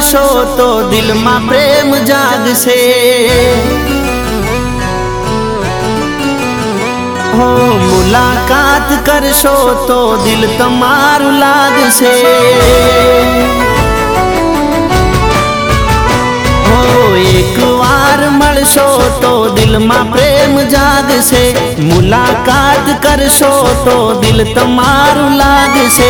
મળશો તો દિલમાં પ્રેમ જાગશે। हो मुलाकात करशो तो दिल तमारू लागशे। हो एक वार मळशो तो दिल में प्रेम जागशे। मुलाकात करशो तो दिल तमारू लागशे।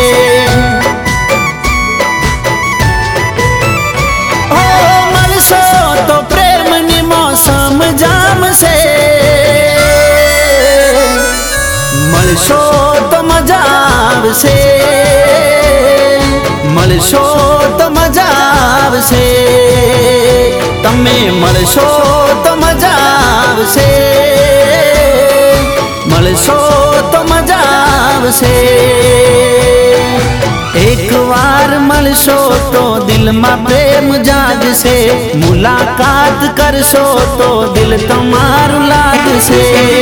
हो मळशो तो प्रेम नी मौसम जामशे। મળશો તો મજા આવશે। મળશો તો મજા આવશે। તમે મળશો તો મજા આવશે। મળશો તો મજા આવશે। એક વાર મળશો તો દિલમાં પ્રેમ જાગશે। મુલાકાત કરશો તો દિલ તમારું લાગશે।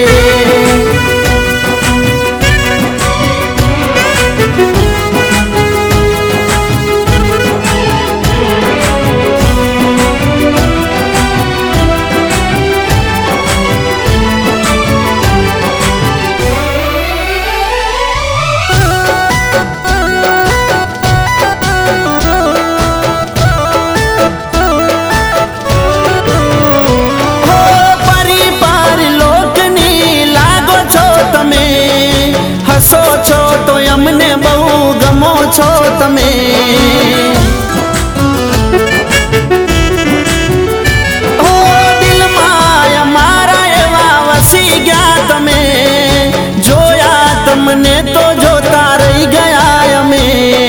हसो छो तो अमने बहु गमो छो तमे। ओ दिल माया मारा एवा वसी गया तमे। जोया तमने तो जोता रही गया अमे।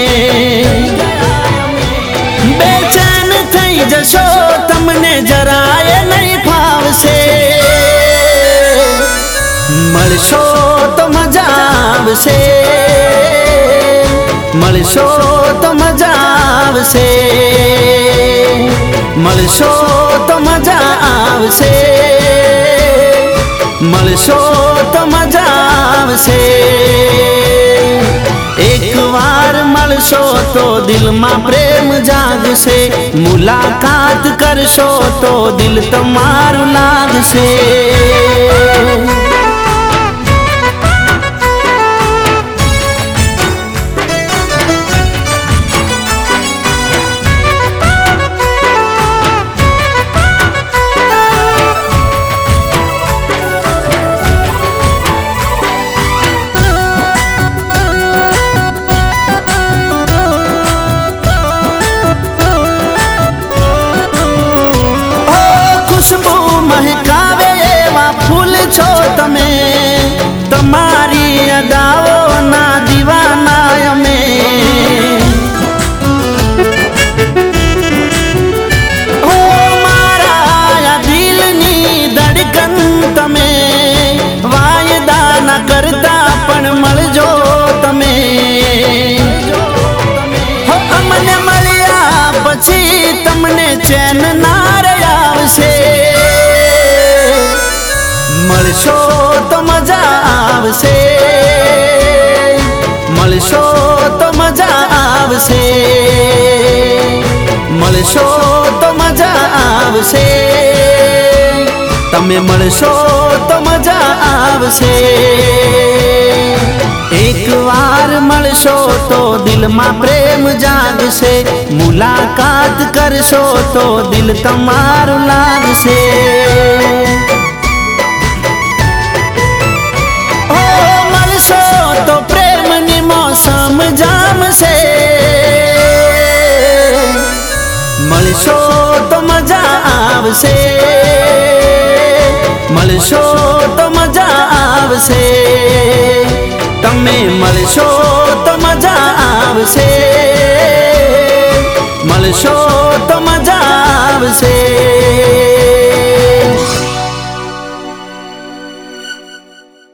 बेचैन थई जशो तमने जराए नहीं फावशे। મળશો તો મજા આવશે। મળશો તો મજા આવશે। મળશો તો મજા આવશે। મળશો તો મજા આવશે। એક વાર મળશો તો દિલમાં પ્રેમ જાગશે। મુલાકાત કરશો તો દિલ તમારું લાગશે। महकावे एवा फूल छो तमे। तमारी अदाओ ना दीवाना अमे। हो मारा दिल नी धड़कन तमे। वायदा ना करता पण मळजो तमे। हो अमने मळ्या पछी तमने चैन ना आवशे। મળશો તો મજા આવશે। મળશો તો મજા આવશે। મળશો તો મજા આવશે। તમે મળશો તો મજા આવશે। એક વાર મળશો તો દિલમાં પ્રેમ જાગશે। મુલાકાત કરશો તો દિલ તમારું લાગશે। तो प्रेम नी मौसम जामशे। મળશો તો મજા આવશે। મળશો તો મજા આવશે। તમે મળશો તો મજા આવશે। મળશો તો મજા આવશે।